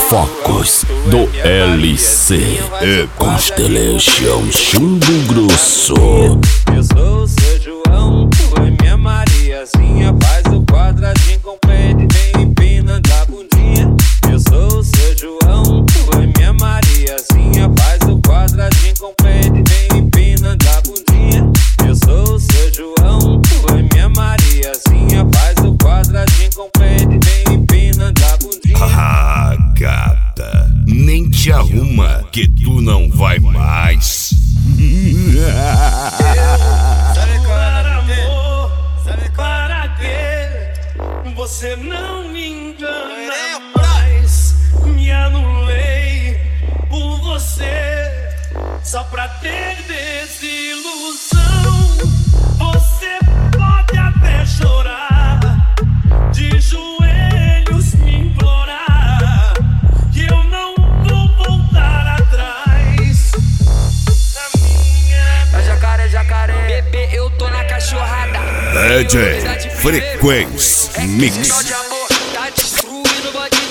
fofocos do LC e Constellation Chumbo Grosso. Eu sou o seu João, tu é minha Mariazinha. Faz o quadradinho com o peito, vem empinando a bundinha. Eu sou o seu João, tu é minha Mariazinha. Faz o quadradinho com o peito, vem empinando a bundinha. Eu sou o seu João, tu é minha Mariazinha. Faz o quadradinho com o peito, vem empinando a bundinha. Ah, gata, nem te arruma que tu não vai mais. Para quê? Você não me engana mais. Me anulei por você, só pra ter desilusão. Você pode até chorar, de joelhos me implorar, que eu não vou voltar atrás. Na minha jacaré, bebê, eu tô na cachorrada. DJ Frequência Mix. Tá destruindo o